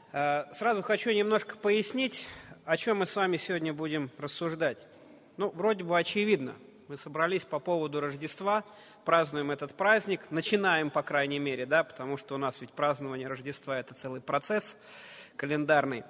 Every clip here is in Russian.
Сразу хочу немножко пояснить, о чем мы с вами сегодня будем рассуждать. Вроде бы очевидно. Мы собрались по поводу Рождества, празднуем этот праздник, начинаем, по крайней мере, потому что у нас ведь празднование Рождества – это целый процесс календарный.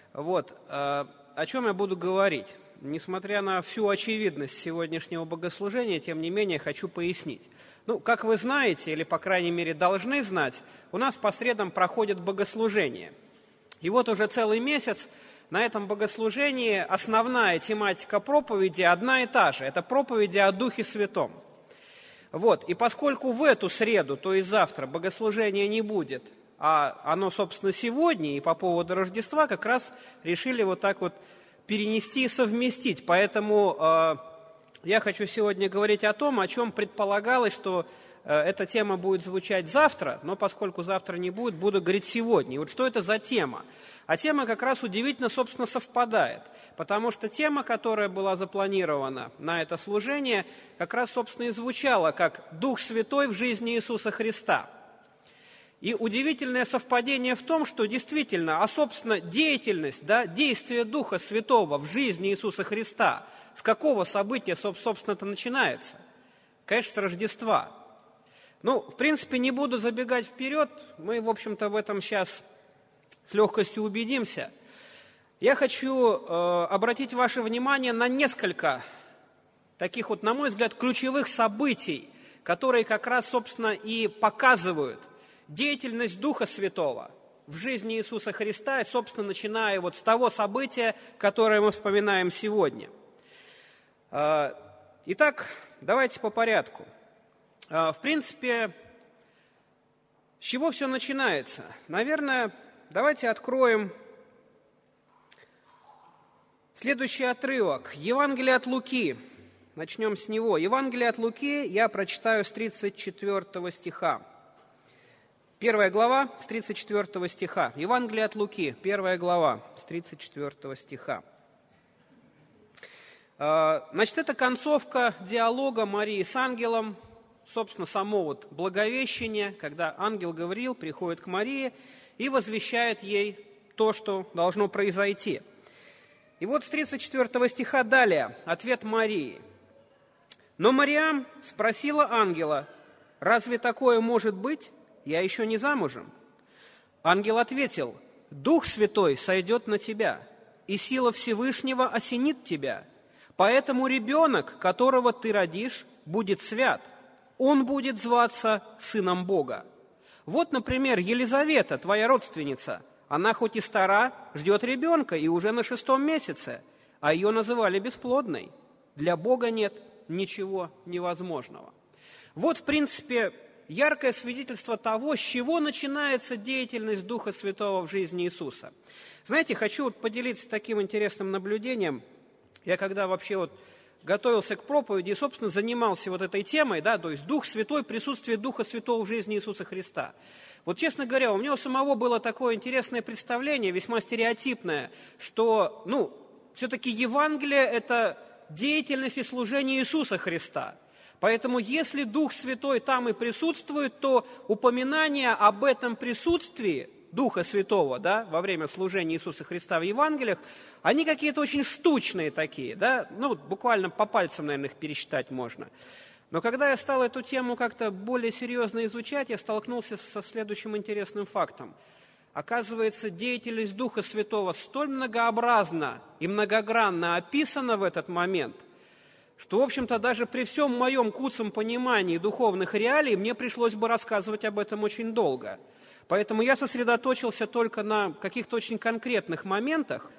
О чем я буду говорить? Несмотря на всю очевидность сегодняшнего богослужения, тем не менее, хочу пояснить. Как вы знаете, или, по крайней мере, должны знать, у нас по средам проходят богослужения. И вот уже целый месяц на этом богослужении основная тематика проповеди одна и та же. Это проповеди о Духе Святом. И поскольку в эту среду, то есть завтра, богослужения не будет, а оно, собственно, сегодня и по поводу Рождества как раз решили перенести и совместить. Поэтому я хочу сегодня говорить о том, о чем предполагалось, что эта тема будет звучать завтра, но поскольку завтра не будет, буду говорить сегодня. И что это за тема? А тема как раз удивительно, собственно, совпадает, потому что тема, которая была запланирована на это служение, как раз, собственно, и звучала как «Дух Святой в жизни Иисуса Христа». И удивительное совпадение в том, что действительно, собственно, деятельность, действие Духа Святого в жизни Иисуса Христа, с какого события, собственно, это начинается? Конечно, с Рождества. В принципе, не буду забегать вперед, мы, в общем-то, в этом сейчас с легкостью убедимся. Я хочу обратить ваше внимание на несколько таких, на мой взгляд, ключевых событий, которые как раз, собственно, и показывают деятельность Духа Святого в жизни Иисуса Христа, и, собственно, начиная с того события, которое мы вспоминаем сегодня. Итак, давайте по порядку. В принципе, с чего все начинается? Наверное, давайте откроем следующий отрывок. Евангелие от Луки. Начнем с него. Евангелие от Луки я прочитаю с 34 стиха. 1 глава с 34 стиха. Евангелие от Луки, 1 глава с 34 стиха. Это концовка диалога Марии с ангелом, собственно, само Благовещение, когда ангел Гавриил приходит к Марии и возвещает ей то, что должно произойти. И с 34 стиха далее ответ Марии. «Но Мариам спросила ангела: разве такое может быть? Я еще не замужем». Ангел ответил: «Дух Святой сойдет на тебя, и сила Всевышнего осенит тебя. Поэтому ребенок, которого ты родишь, будет свят. Он будет зваться Сыном Бога». Например, Елизавета, твоя родственница, она хоть и стара, ждет ребенка и уже на 6-м месяце, а ее называли бесплодной. Для Бога нет ничего невозможного. В принципе, яркое свидетельство того, с чего начинается деятельность Духа Святого в жизни Иисуса. Знаете, хочу поделиться таким интересным наблюдением. Я когда вообще готовился к проповеди и, собственно, занимался этой темой, то есть Дух Святой, присутствие Духа Святого в жизни Иисуса Христа. Честно говоря, у меня у самого было такое интересное представление, весьма стереотипное, что, все-таки Евангелие – это деятельность и служение Иисуса Христа. Поэтому, если Дух Святой там и присутствует, то упоминание об этом присутствии Духа Святого, во время служения Иисуса Христа в Евангелиях, они какие-то очень штучные такие, буквально по пальцам, наверное, их пересчитать можно. Но когда я стал эту тему как-то более серьезно изучать, я столкнулся со следующим интересным фактом. Оказывается, деятельность Духа Святого столь многообразна и многогранно описана в этот момент, что, в общем-то, даже при всем моем куцом понимании духовных реалий мне пришлось бы рассказывать об этом очень долго. Поэтому я сосредоточился только на каких-то очень конкретных моментах.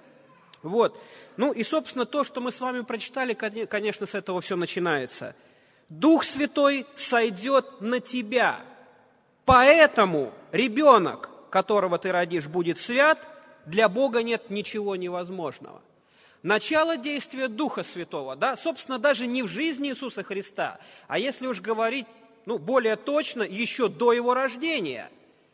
И, собственно, то, что мы с вами прочитали, конечно, с этого все начинается. «Дух Святой сойдет на тебя, поэтому ребенок, которого ты родишь, будет свят, для Бога нет ничего невозможного». Начало действия Духа Святого, собственно, даже не в жизни Иисуса Христа, а если уж говорить, более точно, еще до Его рождения,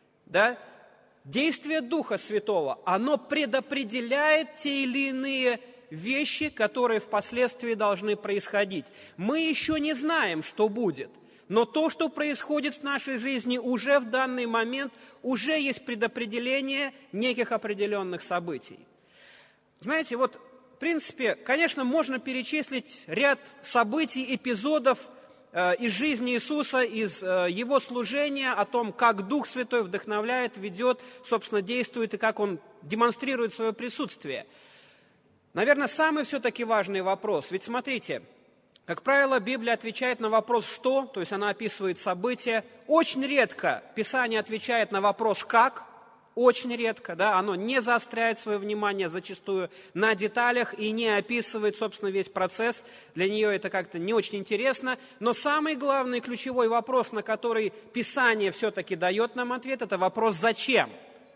действие Духа Святого, оно предопределяет те или иные вещи, которые впоследствии должны происходить. Мы еще не знаем, что будет, Но то, что происходит в нашей жизни уже в данный момент, уже есть предопределение неких определенных событий. Знаете, вот в принципе, конечно, можно перечислить ряд событий, эпизодов из жизни Иисуса, из Его служения, о том, как Дух Святой вдохновляет, ведет, собственно, действует и как Он демонстрирует свое присутствие. Наверное, самый все-таки важный вопрос. Ведь смотрите, как правило, Библия отвечает на вопрос «что?», то есть она описывает события. Очень редко Писание отвечает на вопрос «как?», очень редко, да, оно не заостряет свое внимание зачастую на деталях и не описывает, собственно, весь процесс. Для нее это как-то не очень интересно. Но самый главный ключевой вопрос, на который Писание все-таки дает нам ответ, это вопрос «зачем?».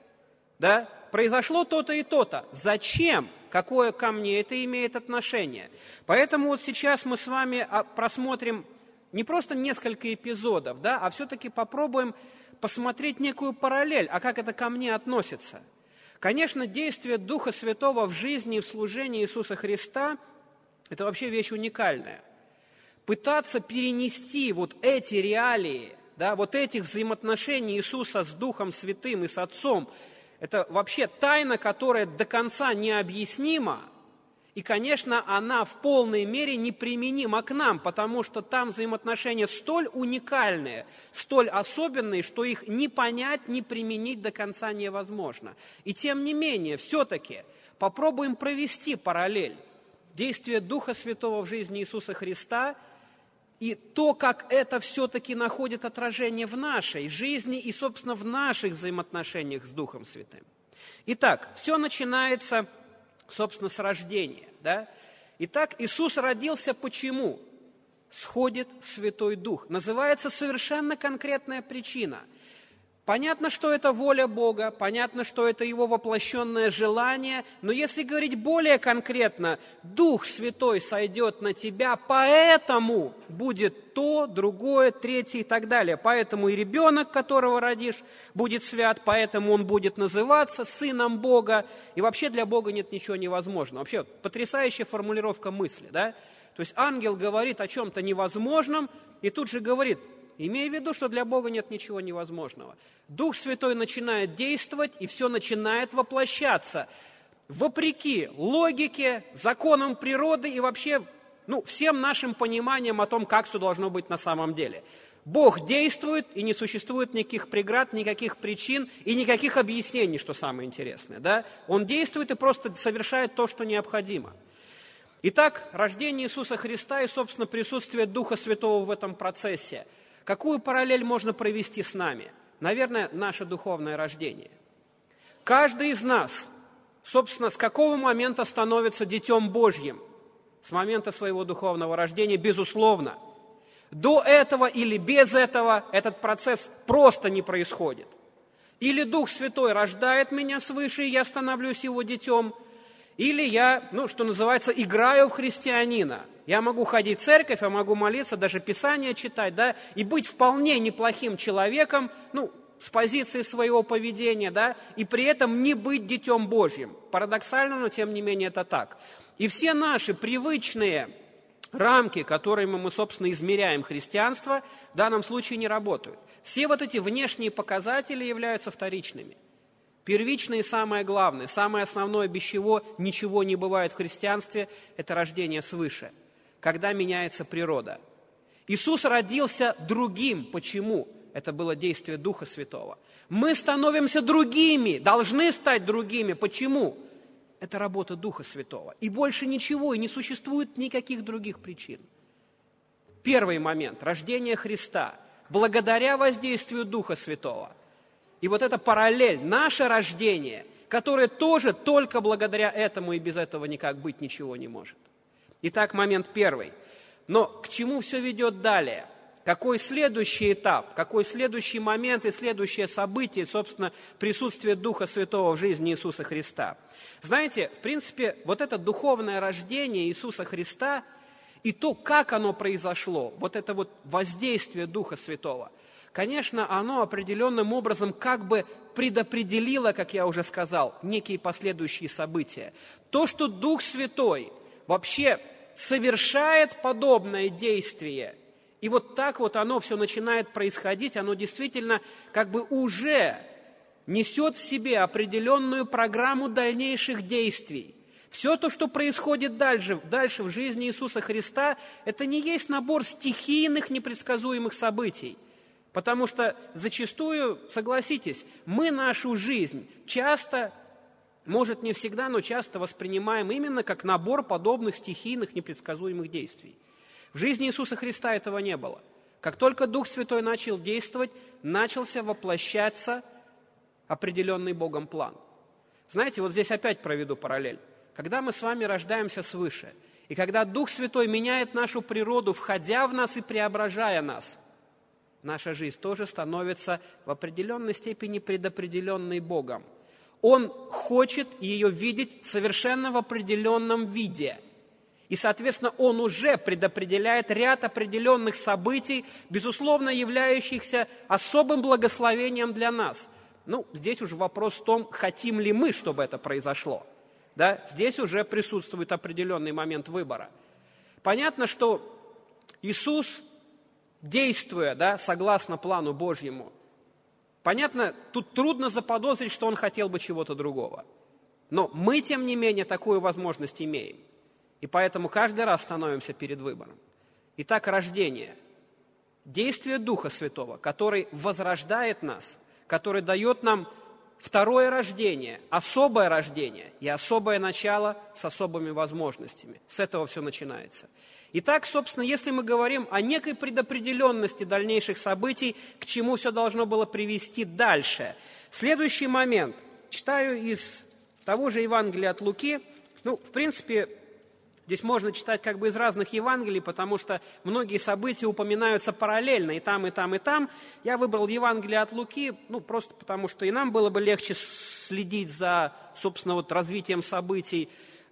Да? Произошло то-то и то-то. Зачем? Какое ко мне это имеет отношение? Поэтому вот сейчас мы с вами просмотрим не просто несколько эпизодов, да, а все-таки попробуем посмотреть некую параллель, а как это ко мне относится. Конечно, действие Духа Святого в жизни и в служении Иисуса Христа – это вообще вещь уникальная. Пытаться перенести вот эти реалии, да, вот этих взаимоотношений Иисуса с Духом Святым и с Отцом – это вообще тайна, которая до конца необъяснима, и, конечно, она в полной мере неприменима к нам, потому что там взаимоотношения столь уникальные, столь особенные, что их ни понять, ни применить до конца невозможно. И тем не менее, все-таки попробуем провести параллель действия Духа Святого в жизни Иисуса Христа и то, как это все-таки находит отражение в нашей жизни и, собственно, в наших взаимоотношениях с Духом Святым. Итак, все начинается, собственно, с рождения. Да? Итак, Иисус родился почему? Сходит Святой Дух. Называется совершенно конкретная причина. Понятно, что это воля Бога, понятно, что это Его воплощенное желание, но если говорить более конкретно, Дух Святой сойдет на тебя, поэтому будет то, другое, третье и так далее. Поэтому и ребенок, которого родишь, будет свят, поэтому он будет называться Сыном Бога. И вообще для Бога нет ничего невозможного. Вообще потрясающая формулировка мысли, да? То есть ангел говорит о чем-то невозможном и тут же говорит: имея в виду, что для Бога нет ничего невозможного. Дух Святой начинает действовать, и все начинает воплощаться. Вопреки логике, законам природы и вообще всем нашим пониманиям о том, как все должно быть на самом деле. Бог действует, и не существует никаких преград, никаких причин и никаких объяснений, что самое интересное. Да? Он действует и просто совершает то, что необходимо. Итак, рождение Иисуса Христа и, собственно, присутствие Духа Святого в этом процессе. Какую параллель можно провести с нами? Наверное, наше духовное рождение. Каждый из нас, собственно, с какого момента становится Детем Божьим? С момента своего духовного рождения, безусловно. До этого или без этого этот процесс просто не происходит. Или Дух Святой рождает меня свыше, и я становлюсь Его детем, или я, что называется, играю в христианина. Я могу ходить в церковь, я могу молиться, даже Писание читать, да, и быть вполне неплохим человеком, с позиции своего поведения, да, и при этом не быть Детем Божьим. Парадоксально, но тем не менее это так. И все наши привычные рамки, которыми мы, собственно, измеряем христианство, в данном случае не работают. Все вот эти внешние показатели являются вторичными. Первичное и самое главное, самое основное, без чего ничего не бывает в христианстве, это рождение свыше, когда меняется природа. Иисус родился другим. Почему? Это было действие Духа Святого. Мы становимся другими, должны стать другими. Почему? Это работа Духа Святого. И больше ничего, и не существует никаких других причин. Первый момент – рождение Христа. Благодаря воздействию Духа Святого. И вот эта параллель, наше рождение, которое тоже только благодаря этому и без этого никак быть ничего не может. Итак, момент первый. Но к чему все ведет далее? Какой следующий этап, какой следующий момент и следующее событие, собственно, присутствие Духа Святого в жизни Иисуса Христа? Знаете, в принципе, вот это духовное рождение Иисуса Христа и то, как оно произошло, вот это вот воздействие Духа Святого, конечно, оно определенным образом как бы предопределило, как я уже сказал, некие последующие события. То, что Дух Святой вообще совершает подобное действие И вот так вот оно все начинает происходить, оно действительно как бы уже несет в себе определенную программу дальнейших действий. Все то, что происходит дальше в жизни Иисуса Христа, это не есть набор стихийных, непредсказуемых событий. Потому что зачастую, согласитесь, мы нашу жизнь часто, может не всегда, но часто воспринимаем именно как набор подобных стихийных, непредсказуемых действий. В жизни Иисуса Христа этого не было. Как только Дух Святой начал действовать, начался воплощаться определенный Богом план. Знаете, вот здесь опять проведу параллель. Когда мы с вами рождаемся свыше, и когда Дух Святой меняет нашу природу, входя в нас и преображая нас, наша жизнь тоже становится в определенной степени предопределенной Богом. Он хочет ее видеть совершенно в определенном виде. И, соответственно, Он уже предопределяет ряд определенных событий, безусловно, являющихся особым благословением для нас. Здесь уже вопрос в том, хотим ли мы, чтобы это произошло. Да? Здесь уже присутствует определенный момент выбора. Понятно, что Иисус, действуя, согласно плану Божьему, понятно, тут трудно заподозрить, что Он хотел бы чего-то другого. Но мы, тем не менее, такую возможность имеем. И поэтому каждый раз становимся перед выбором. Итак, рождение. Действие Духа Святого, который возрождает нас, который дает нам второе рождение, особое рождение и особое начало с особыми возможностями. С этого все начинается. Итак, собственно, если мы говорим о некой предопределенности дальнейших событий, к чему все должно было привести дальше. Следующий момент. Читаю из того же Евангелия от Луки. В принципе, здесь можно читать как бы из разных Евангелий, потому что многие события упоминаются параллельно, и там, и там, и там. Я выбрал Евангелие от Луки, просто потому что и нам было бы легче следить за, собственно, развитием событий. И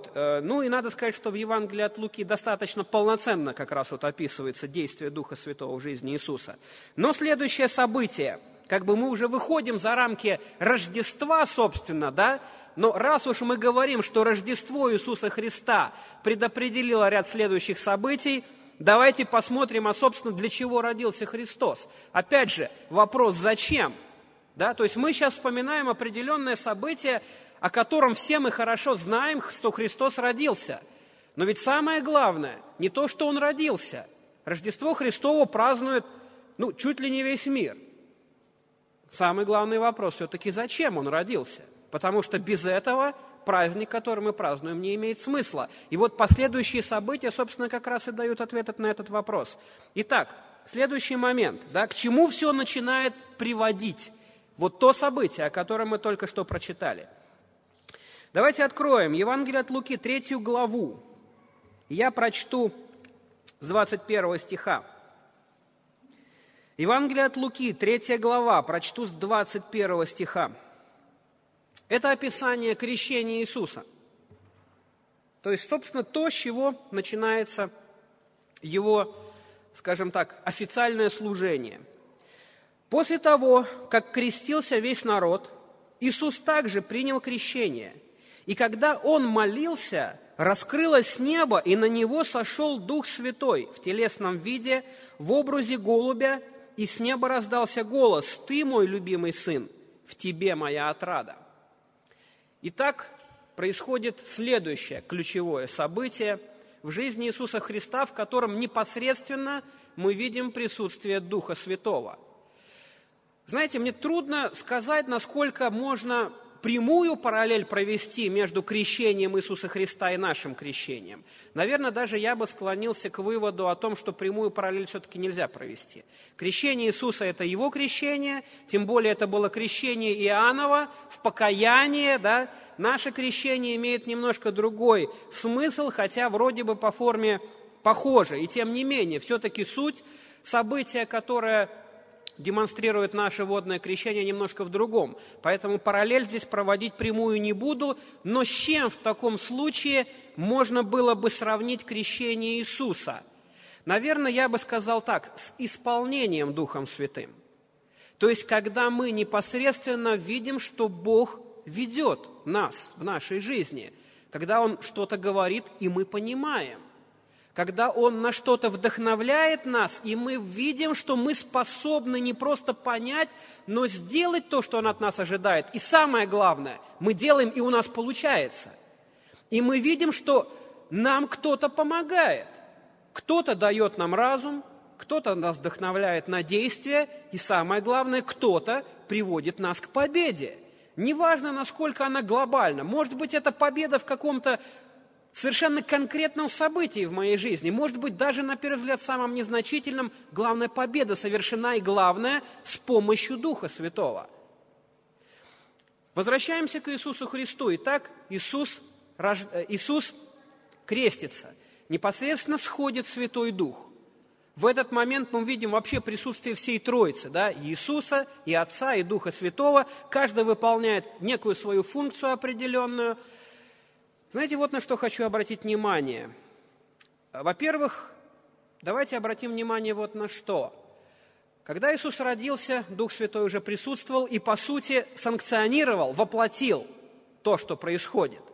надо сказать, что в Евангелии от Луки достаточно полноценно как раз описывается действие Духа Святого в жизни Иисуса. Но следующее событие, как бы мы уже выходим за рамки Рождества, собственно, но раз уж мы говорим, что Рождество Иисуса Христа предопределило ряд следующих событий, давайте посмотрим, собственно, для чего родился Христос. Опять же, вопрос «зачем?». То есть мы сейчас вспоминаем определенное событие, о котором все мы хорошо знаем, что Христос родился. Но ведь самое главное не то, что Он родился. Рождество Христово празднует, чуть ли не весь мир. Самый главный вопрос все-таки, зачем Он родился? Потому что без этого праздник, который мы празднуем, не имеет смысла. И вот последующие события, собственно, как раз и дают ответ на этот вопрос. Итак, следующий момент. К чему все начинает приводить? Вот то событие, о котором мы только что прочитали. Давайте откроем Евангелие от Луки, 3 главу. Я прочту с 21 стиха. Евангелие от Луки, 3 глава, прочту с 21 стиха. Это описание крещения Иисуса. То есть, собственно, то, с чего начинается Его, скажем так, официальное служение. «После того, как крестился весь народ, Иисус также принял крещение. И когда Он молился, раскрылось небо, и на Него сошел Дух Святой в телесном виде, в образе голубя, и с неба раздался голос: «Ты, мой любимый Сын, в Тебе моя отрада». Итак, происходит следующее ключевое событие в жизни Иисуса Христа, в котором непосредственно мы видим присутствие Духа Святого. Знаете, мне трудно сказать, насколько можно прямую параллель провести между крещением Иисуса Христа и нашим крещением. Наверное, даже я бы склонился к выводу о том, что прямую параллель все-таки нельзя провести. Крещение Иисуса – это Его крещение, тем более это было крещение Иоаннова в покаянии, Наше крещение имеет немножко другой смысл, хотя вроде бы по форме похоже. И тем не менее, все-таки суть события, которое демонстрирует наше водное крещение, немножко в другом. Поэтому параллель здесь проводить прямую не буду, но с чем в таком случае можно было бы сравнить крещение Иисуса? Наверное, я бы сказал так: с исполнением Духом Святым. То есть, когда мы непосредственно видим, что Бог ведет нас в нашей жизни, когда Он что-то говорит, и мы понимаем. когда Он на что-то вдохновляет нас, и мы видим, что мы способны не просто понять, но сделать то, что Он от нас ожидает. И самое главное, мы делаем, и у нас получается. И мы видим, что нам кто-то помогает. Кто-то дает нам разум, кто-то нас вдохновляет на действия, и самое главное, кто-то приводит нас к победе. Неважно, насколько она глобальна. Может быть, это победа в каком-то совершенно конкретном событии в моей жизни. Может быть, даже, на первый взгляд, самым незначительным. Главная победа совершена, и главное, с помощью Духа Святого. Возвращаемся к Иисусу Христу. Итак, Иисус крестится. Непосредственно сходит Святой Дух. В этот момент мы видим вообще присутствие всей Троицы, да, Иисуса, и Отца, и Духа Святого. Каждый выполняет некую свою функцию определенную. Знаете, вот на что хочу обратить внимание. Во-первых, давайте обратим внимание вот на что. Когда Иисус родился, Дух Святой уже присутствовал и, по сути, санкционировал, воплотил то, что происходит.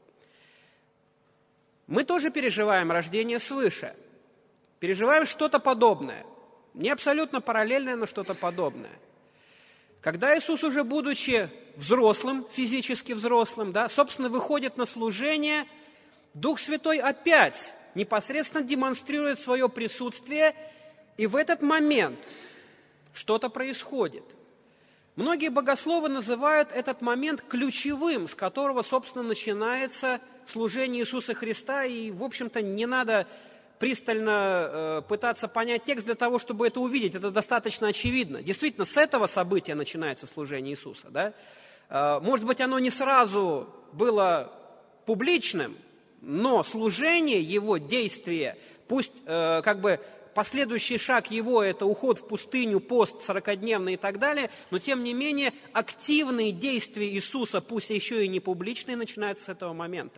Мы тоже переживаем рождение свыше. Переживаем что-то подобное. Не абсолютно параллельное, но что-то подобное. Когда Иисус, уже будучи взрослым, физически взрослым, да, собственно, выходит на служение, Дух Святой опять непосредственно демонстрирует свое присутствие, и в этот момент что-то происходит. Многие богословы называют этот момент ключевым, с которого, собственно, начинается служение Иисуса Христа, и, в общем-то, не надо пристально пытаться понять текст для того, чтобы это увидеть. Это достаточно очевидно. Действительно, с этого события начинается служение Иисуса. Да? Может быть, оно не сразу было публичным, но служение Его, действие, пусть как бы последующий шаг Его – это уход в пустыню, пост 40-дневный и так далее, но тем не менее активные действия Иисуса, пусть еще и не публичные, начинаются с этого момента.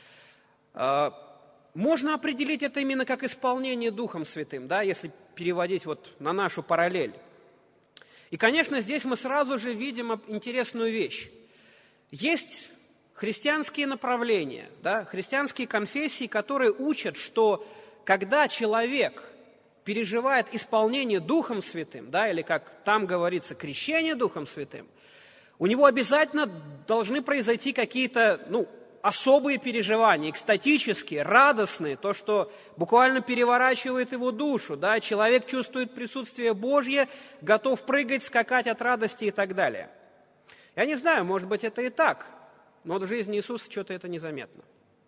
Можно определить это именно как исполнение Духом Святым, да, если переводить вот на нашу параллель. И, конечно, здесь мы сразу же видим интересную вещь. Есть христианские направления, да, христианские конфессии, которые учат, что когда человек переживает исполнение Духом Святым, да, или, как там говорится, крещение Духом Святым, у него обязательно должны произойти какие-то, особые переживания, экстатические, радостные, то, что буквально переворачивает его душу, да, человек чувствует присутствие Божье, готов прыгать, скакать от радости и так далее. Я не знаю, может быть, это и так, но в жизни Иисуса что-то это незаметно.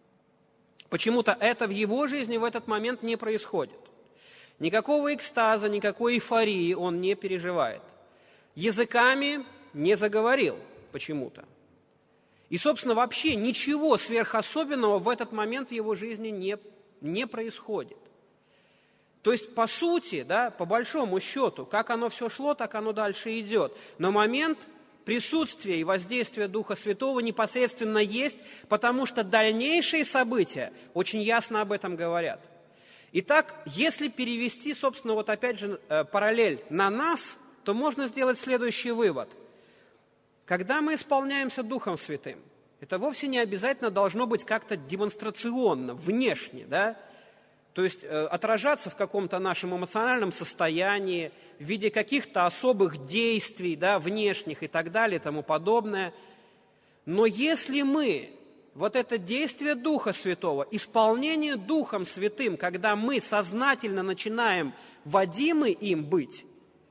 Почему-то это в его жизни в этот момент не происходит. Никакого экстаза, никакой эйфории он не переживает. Языками не заговорил почему-то. И, собственно, вообще ничего сверхособенного в этот момент в его жизни не происходит. То есть, по сути, да, по большому счету, как оно все шло, так оно дальше идет. Но момент присутствия и воздействия Духа Святого непосредственно есть, потому что дальнейшие события очень ясно об этом говорят. Итак, если перевести, собственно, вот опять же параллель на нас, то можно сделать следующий вывод. Когда мы исполняемся Духом Святым, это вовсе не обязательно должно быть как-то демонстрационно, внешне, да? То есть отражаться в каком-то нашем эмоциональном состоянии, в виде каких-то особых действий, да, внешних и так далее, и тому подобное. Но если мы вот это действие Духа Святого, исполнение Духом Святым, когда мы сознательно начинаем водимы им быть,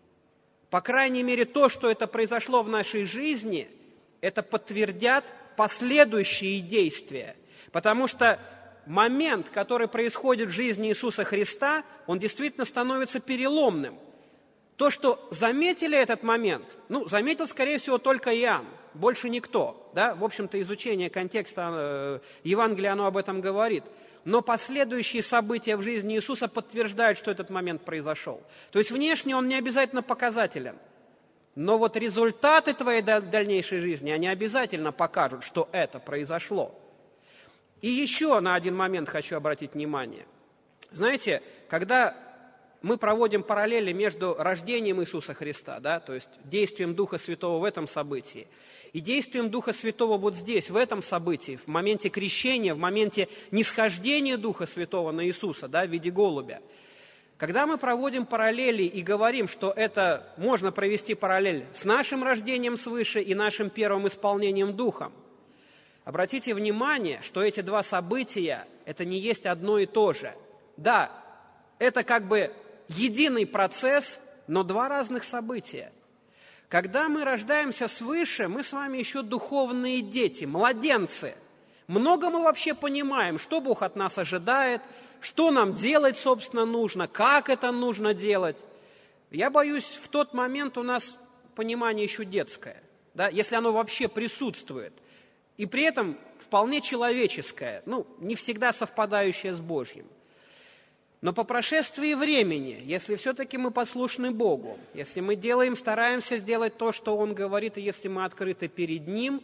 по крайней мере, то, что это произошло в нашей жизни, это подтвердят последующие действия. Потому что момент, который происходит в жизни Иисуса Христа, он действительно становится переломным. То, что заметили этот момент, заметил, скорее всего, только Иоанн, больше никто. Да? В общем-то, изучение контекста Евангелия, оно об этом говорит. Но последующие события в жизни Иисуса подтверждают, что этот момент произошел. То есть внешне он не обязательно показателен. Но вот результаты твоей дальнейшей жизни, они обязательно покажут, что это произошло. И еще на один момент хочу обратить внимание. Знаете, когда мы проводим параллели между рождением Иисуса Христа, да, то есть действием Духа Святого в этом событии, и действием Духа Святого вот здесь, в этом событии, в моменте крещения, в моменте нисхождения Духа Святого на Иисуса, да, в виде голубя. Когда мы проводим параллели и говорим, что это можно провести параллель с нашим рождением свыше и нашим первым исполнением Духом, обратите внимание, что эти два события – это не есть одно и то же. Да, это как бы единый процесс, но два разных события. Когда мы рождаемся свыше, мы с вами еще духовные дети, младенцы. Много мы вообще понимаем, что Бог от нас ожидает, что нам делать, собственно, нужно, как это нужно делать. Я боюсь, в тот момент у нас понимание еще детское, да, если оно вообще присутствует, и при этом вполне человеческое, не всегда совпадающее с Божьим. Но по прошествии времени, если все-таки мы послушны Богу, если мы стараемся сделать то, что Он говорит, и если мы открыты перед Ним,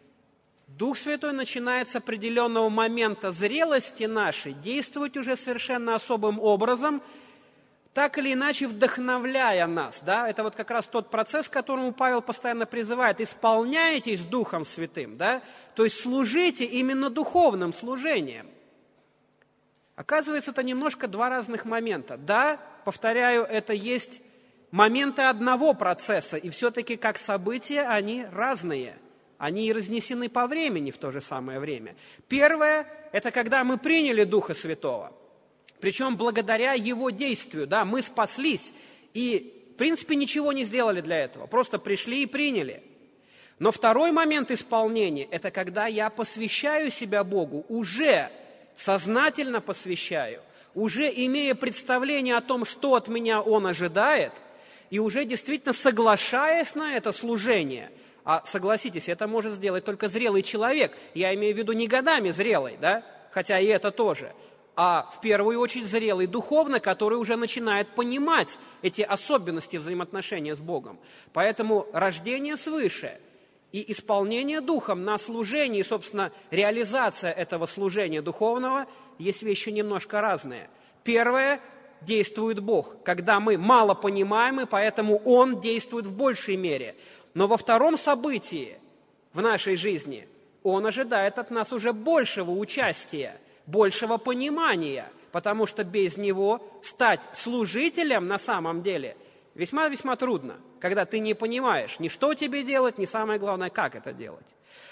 Дух Святой начинает с определенного момента зрелости нашей действовать уже совершенно особым образом, так или иначе вдохновляя нас. Да? Это вот как раз тот процесс, к которому Павел постоянно призывает. Исполняйтесь Духом Святым, да? То есть служите именно духовным служением. Оказывается, это немножко два разных момента. Да, повторяю, это есть моменты одного процесса, и все-таки как события они разные. Они и разнесены по времени в то же самое время. Первое – это когда мы приняли Духа Святого. Причем благодаря Его действию, да, мы спаслись и, в принципе, ничего не сделали для этого. Просто пришли и приняли. Но второй момент исполнения – это когда я посвящаю себя Богу, уже сознательно посвящаю, уже имея представление о том, что от меня Он ожидает, и уже действительно соглашаясь на это служение. А согласитесь, это может сделать только зрелый человек. Я имею в виду не годами зрелый, да, хотя и это тоже, а в первую очередь зрелый духовно, который уже начинает понимать эти особенности взаимоотношения с Богом. Поэтому рождение свыше и исполнение Духом на служении, собственно, реализация этого служения духовного, есть вещи немножко разные. Первое – действует Бог, когда мы мало понимаем, и поэтому Он действует в большей мере. Но во втором событии в нашей жизни Он ожидает от нас уже большего участия, большего понимания, потому что без Него стать служителем на самом деле весьма-весьма трудно, когда ты не понимаешь ни что тебе делать, ни самое главное, как это делать.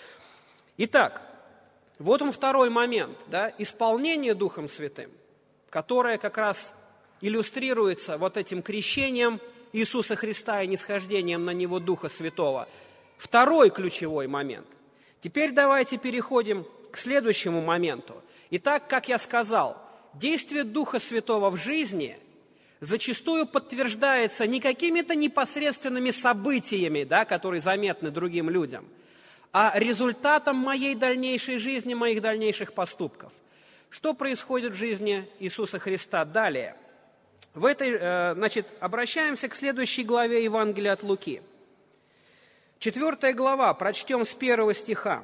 Итак, вот он второй момент, да, исполнение Духом Святым, которое как раз иллюстрируется вот этим крещением Иисуса Христа и нисхождением на Него Духа Святого. Второй ключевой момент. Теперь давайте переходим к следующему моменту. Итак, как я сказал, действие Духа Святого в жизни зачастую подтверждается не какими-то непосредственными событиями, да, которые заметны другим людям, а результатом моей дальнейшей жизни, моих дальнейших поступков. Что происходит в жизни Иисуса Христа далее? Обращаемся к следующей главе Евангелия от Луки. 4 глава, прочтем с 1 стиха.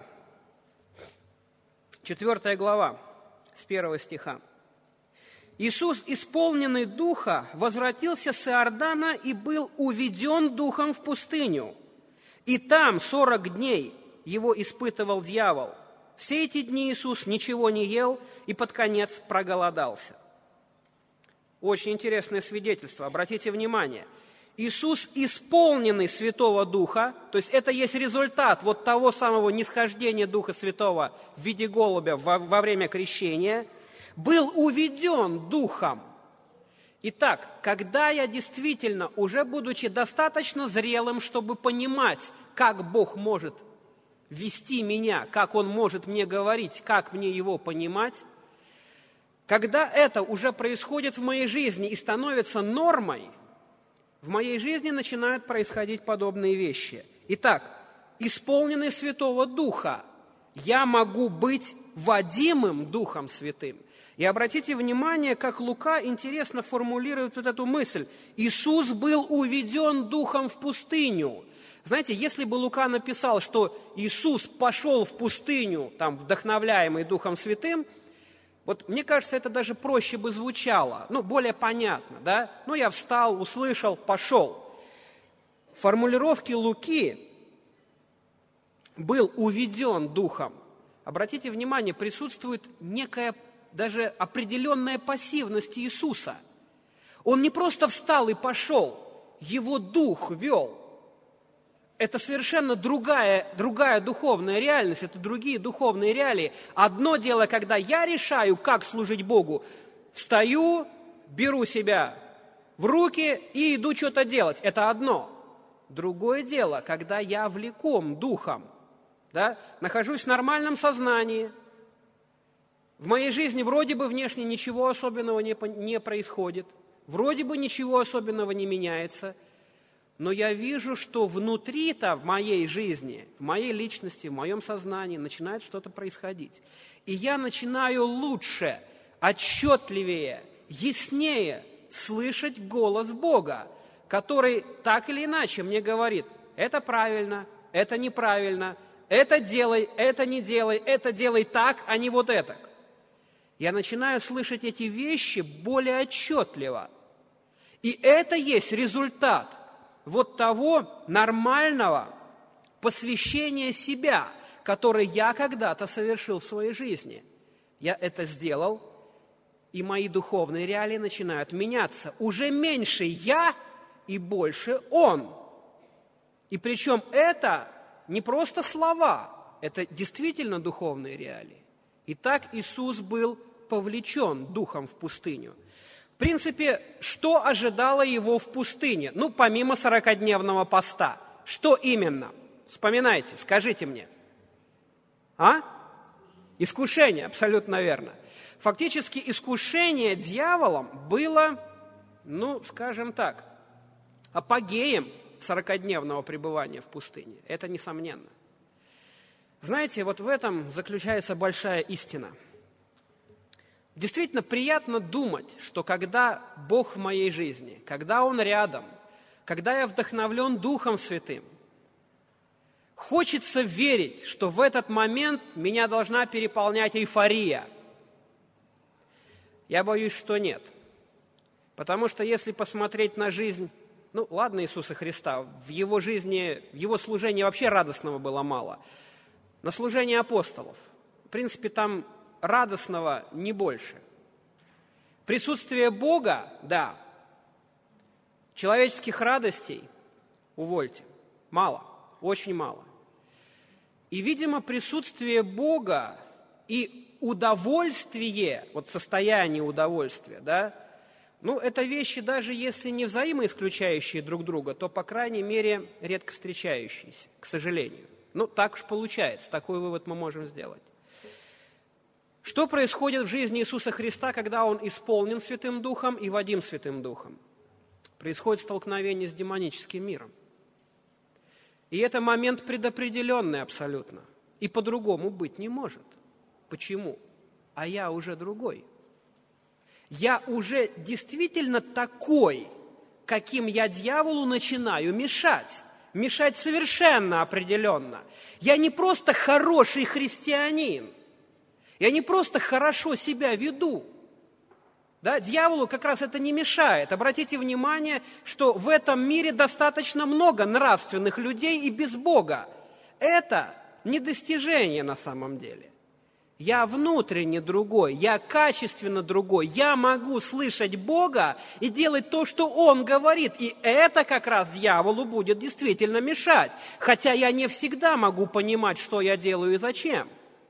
4 глава, с 1 стиха. «Иисус, исполненный Духа, возвратился с Иордана и был уведен Духом в пустыню. И там 40 дней его испытывал дьявол. Все эти дни Иисус ничего не ел и под конец проголодался». Очень интересное свидетельство, обратите внимание. Иисус, исполненный Святого Духа, то есть это есть результат вот того самого нисхождения Духа Святого в виде голубя во время крещения, был уведен Духом. Итак, когда я действительно, уже будучи достаточно зрелым, чтобы понимать, как Бог может вести меня, как Он может мне говорить, как мне Его понимать, когда это уже происходит в моей жизни и становится нормой, в моей жизни начинают происходить подобные вещи. Итак, исполненный Святого Духа, я могу быть водимым Духом Святым. И обратите внимание, как Лука интересно формулирует вот эту мысль. Иисус был уведен Духом в пустыню. Знаете, если бы Лука написал, что Иисус пошел в пустыню, там, вдохновляемый Духом Святым, Вот мне кажется, это даже проще бы звучало, более понятно, да? Я встал, услышал, пошел. В формулировке Луки был уведен Духом. Обратите внимание, присутствует некая даже определенная пассивность Иисуса. Он не просто встал и пошел, его Дух вел. Это совершенно другая духовная реальность, это другие духовные реалии. Одно дело, когда я решаю, как служить Богу, встаю, беру себя в руки и иду что-то делать. Это одно. Другое дело, когда я влеком Духом, да, нахожусь в нормальном сознании, в моей жизни вроде бы внешне ничего особенного не происходит, вроде бы ничего особенного не меняется, но я вижу, что внутри-то в моей жизни, в моей личности, в моем сознании начинает что-то происходить. И я начинаю лучше, отчетливее, яснее слышать голос Бога, который так или иначе мне говорит: это правильно, это неправильно, это делай, это не делай, это делай так, а не вот это. Я начинаю слышать эти вещи более отчетливо. И это есть результат вот того нормального посвящения себя, которое я когда-то совершил в своей жизни. Я это сделал, и мои духовные реалии начинают меняться. Уже меньше я и больше Он. И причем это не просто слова, это действительно духовные реалии. Итак, Иисус был повлечен Духом в пустыню. В принципе, что ожидало Его в пустыне? Помимо 40-дневного поста. Что именно? Вспоминайте, скажите мне. Искушение, абсолютно верно. Фактически искушение дьяволом было, скажем так, апогеем 40-дневного пребывания в пустыне. Это несомненно. Знаете, вот в этом заключается большая истина. Действительно приятно думать, что когда Бог в моей жизни, когда Он рядом, когда я вдохновлен Духом Святым, хочется верить, что в этот момент меня должна переполнять эйфория. Я боюсь, что нет. Потому что если посмотреть на жизнь, Иисуса Христа, в Его жизни, в Его служении вообще радостного было мало. На служении апостолов, в принципе, там радостного не больше. Присутствие Бога, да. Человеческих радостей, увольте, мало, очень мало. И, видимо, присутствие Бога и удовольствие, состояние удовольствия, да, это вещи, даже если не взаимоисключающие друг друга, то, по крайней мере, редко встречающиеся, к сожалению. Так уж получается, такой вывод мы можем сделать. Что происходит в жизни Иисуса Христа, когда Он исполнен Святым Духом и водим Святым Духом? Происходит столкновение с демоническим миром. И это момент предопределенный абсолютно. И по-другому быть не может. Почему? А я уже другой. Я уже действительно такой, каким я дьяволу начинаю мешать. Мешать совершенно определенно. Я не просто хороший христианин. Я не просто хорошо себя веду. Да, дьяволу как раз это не мешает. Обратите внимание, что в этом мире достаточно много нравственных людей и без Бога. Это не достижение на самом деле. Я внутренне другой, я качественно другой. Я могу слышать Бога и делать то, что Он говорит. И это как раз дьяволу будет действительно мешать. Хотя я не всегда могу понимать, что я делаю и зачем.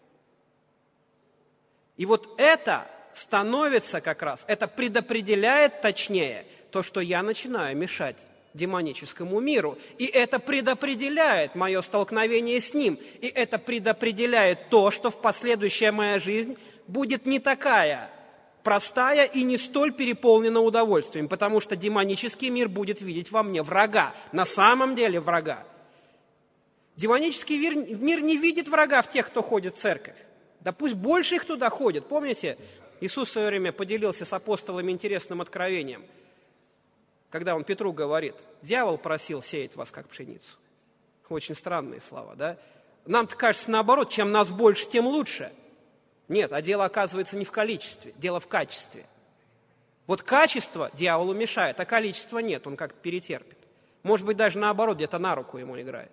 И вот это становится как раз, это предопределяет точнее то, что я начинаю мешать демоническому миру. И это предопределяет мое столкновение с ним. И это предопределяет то, что в последующая моя жизнь будет не такая простая и не столь переполнена удовольствием, потому что демонический мир будет видеть во мне врага, на самом деле врага. Демонический мир не видит врага в тех, кто ходит в церковь. Да пусть больше их туда ходит. Помните, Иисус в свое время поделился с апостолами интересным откровением, когда Он Петру говорит: дьявол просил сеять вас, как пшеницу. Очень странные слова, да? Нам-то кажется наоборот, чем нас больше, тем лучше. Нет, а дело оказывается не в количестве, дело в качестве. Вот качество дьяволу мешает, а количества нет, он как-то перетерпит. Может быть, даже наоборот, где-то на руку ему играет.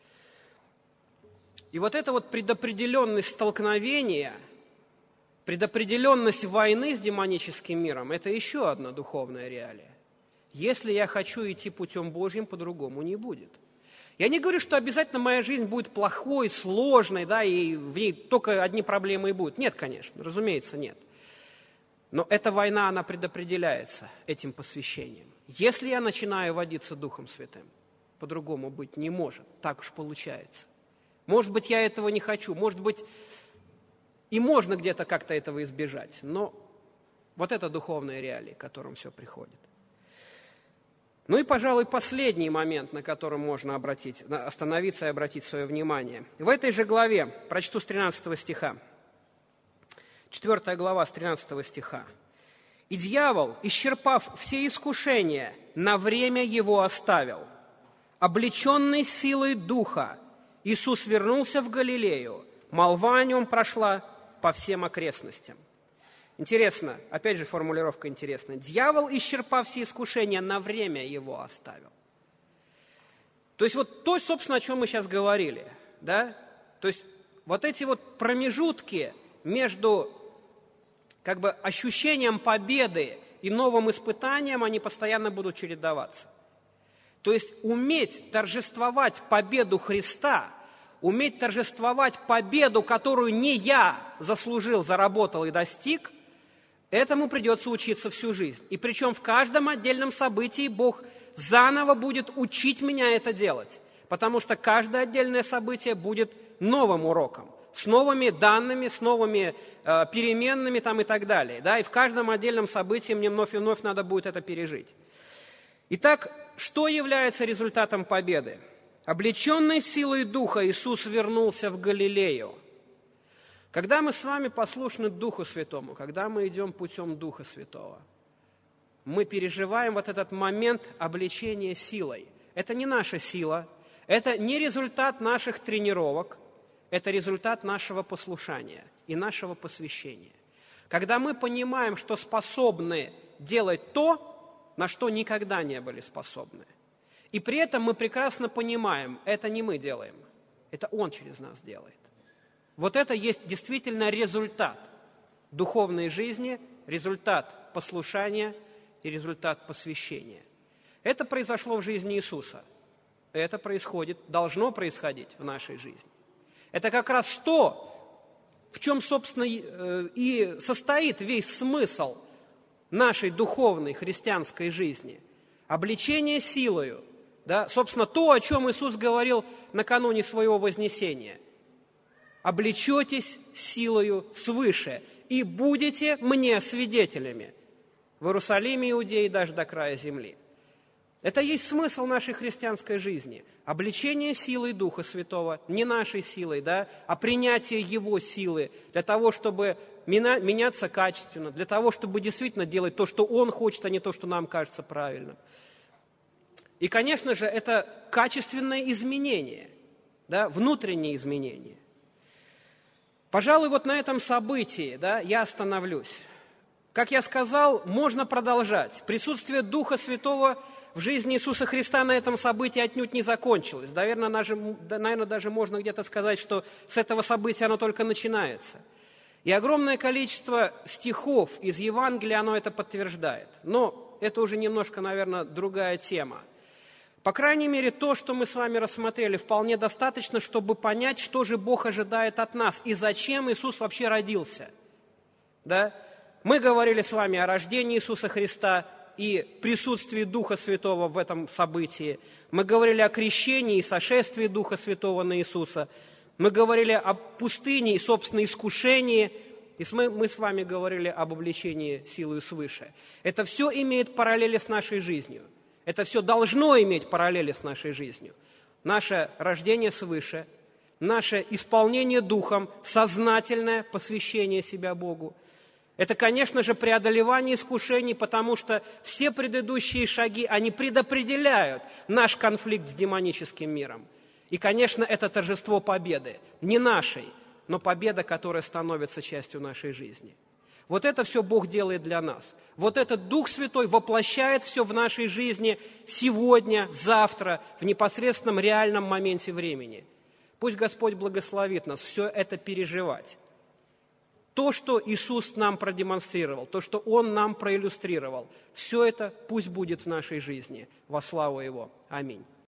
И вот эта вот предопределенность столкновения, предопределенность войны с демоническим миром – это еще одна духовная реалия. Если я хочу идти путем Божьим, по-другому не будет. Я не говорю, что обязательно моя жизнь будет плохой, сложной, да, и в ней только одни проблемы и будут. Нет, конечно, разумеется, нет. Но эта война, она предопределяется этим посвящением. Если я начинаю водиться Духом Святым, по-другому быть не может, так уж получается. Может быть, я этого не хочу, может быть, и можно где-то как-то этого избежать, но вот это духовные реалии, к которым все приходит. Ну и, пожалуй, последний момент, на котором можно остановиться и обратить свое внимание. В этой же главе, прочту с 13 стиха, 4 глава с 13 стиха. «И дьявол, исчерпав все искушения, на время его оставил. Облеченный силой Духа, Иисус вернулся в Галилею, молва о нем прошла по всем окрестностям». Интересно, опять же формулировка интересная. Дьявол, исчерпав все искушения, на время его оставил. То есть вот то, собственно, о чем мы сейчас говорили. Да? То есть вот эти вот промежутки между как бы ощущением победы и новым испытанием, они постоянно будут чередоваться. То есть уметь торжествовать победу Христа, уметь торжествовать победу, которую не я заслужил, заработал и достиг, этому придется учиться всю жизнь. И причем в каждом отдельном событии Бог заново будет учить меня это делать, потому что каждое отдельное событие будет новым уроком, с новыми данными, с новыми переменными там, и так далее. Да? И в каждом отдельном событии мне вновь и вновь надо будет это пережить. Итак, что является результатом победы? Облеченный силой Духа Иисус вернулся в Галилею. Когда мы с вами послушны Духу Святому, когда мы идем путем Духа Святого, мы переживаем вот этот момент облечения силой. Это не наша сила, это не результат наших тренировок, это результат нашего послушания и нашего посвящения. Когда мы понимаем, что способны делать то, на что никогда не были способны. И при этом мы прекрасно понимаем, это не мы делаем, это Он через нас делает. Вот это есть действительно результат духовной жизни, результат послушания и результат посвящения. Это произошло в жизни Иисуса. Это происходит, должно происходить в нашей жизни. Это как раз то, в чем, собственно, и состоит весь смысл нашей духовной христианской жизни. Облечение силою. Да? Собственно, то, о чем Иисус говорил накануне своего вознесения. «Облечетесь силою свыше, и будете мне свидетелями в Иерусалиме, Иудее и даже до края земли». Это есть смысл нашей христианской жизни. Облечение силой Духа Святого, не нашей силой, да, а принятие Его силы для того, чтобы меняться качественно, для того, чтобы действительно делать то, что Он хочет, а не то, что нам кажется правильным. И, конечно же, это качественное изменение, да, внутреннее изменение. Пожалуй, вот на этом событии, да, я остановлюсь. Как я сказал, можно продолжать. Присутствие Духа Святого в жизни Иисуса Христа на этом событии отнюдь не закончилось. Наверное, даже можно где-то сказать, что с этого события оно только начинается. И огромное количество стихов из Евангелия, оно это подтверждает. Но это уже немножко, наверное, другая тема. По крайней мере, то, что мы с вами рассмотрели, вполне достаточно, чтобы понять, что же Бог ожидает от нас и зачем Иисус вообще родился. Да? Мы говорили с вами о рождении Иисуса Христа и присутствии Духа Святого в этом событии. Мы говорили о крещении и сошествии Духа Святого на Иисуса. Мы говорили о пустыне и, собственно, искушении. И мы с вами говорили об облечении силою свыше. Это все имеет параллели с нашей жизнью. Это все должно иметь параллели с нашей жизнью. Наше рождение свыше, наше исполнение Духом, сознательное посвящение себя Богу. Это, конечно же, преодолевание искушений, потому что все предыдущие шаги, они предопределяют наш конфликт с демоническим миром. И, конечно, это торжество победы, не нашей, но победа, которая становится частью нашей жизни. Вот это все Бог делает для нас. Вот этот Дух Святой воплощает все в нашей жизни сегодня, завтра, в непосредственном реальном моменте времени. Пусть Господь благословит нас все это переживать. То, что Иисус нам продемонстрировал, то, что Он нам проиллюстрировал, все это пусть будет в нашей жизни во славу Его. Аминь.